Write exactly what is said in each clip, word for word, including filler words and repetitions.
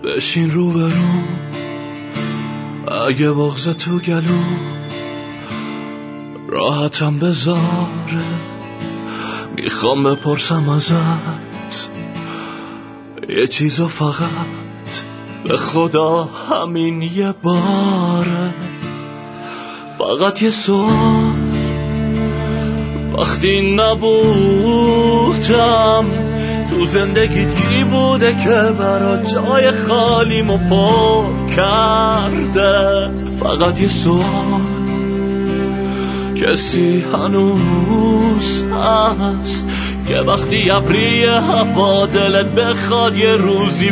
بشین رو برو، اگه بغض تو گلو راحتم بذاره، میخوام بپرسم ازت یه چیزو فقط، به خدا همین یه باره، فقط یه سوال. وقتی نبودم تو زندگیت کی بوده که برا جای خالیمو پر کرده؟ فقط یه سوال، کسی هنوز هست که وقتی ابری هوا دلت بخواد یه روزی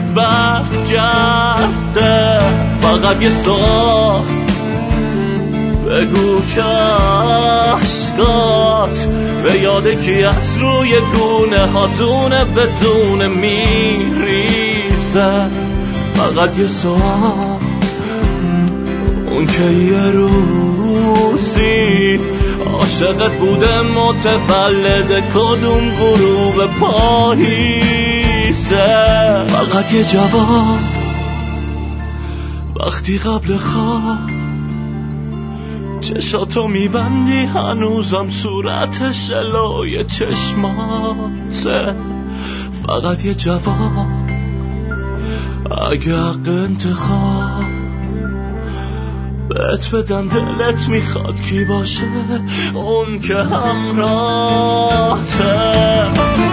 برگرده؟ فقط یه سوال، بگو که عشقات به یاد کی از روی گونه هاتونه بدون میریزه؟ فقط یه سوال، اون که یه روزی عاشقت بوده متولد کدوم غروب پاییزه؟ فقط یه جواب، وقتی قبل خواب چشاتو میبندی هنوزم صورت شلوی چشماته. فقط یه جواب، اگه حق انتخاب بهت بدن دلت میخواد کی باشه اون که همراهته؟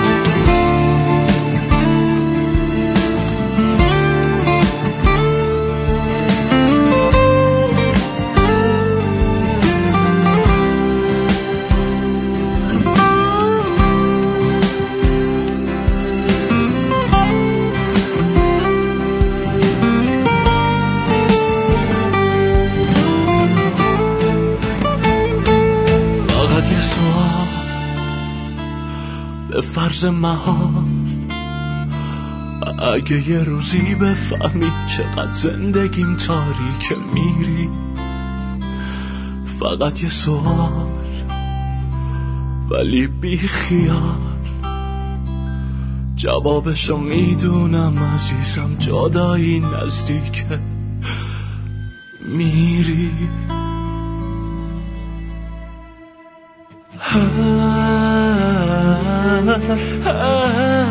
به فرض محال اگه یه روزی بفهمی چقدر زندگیم تاریکه میری، فقط یه سوال ولی بی خیال، جوابشو میدونم عزیزم، جدایی نزدیکه میری. Ah, ah, ah.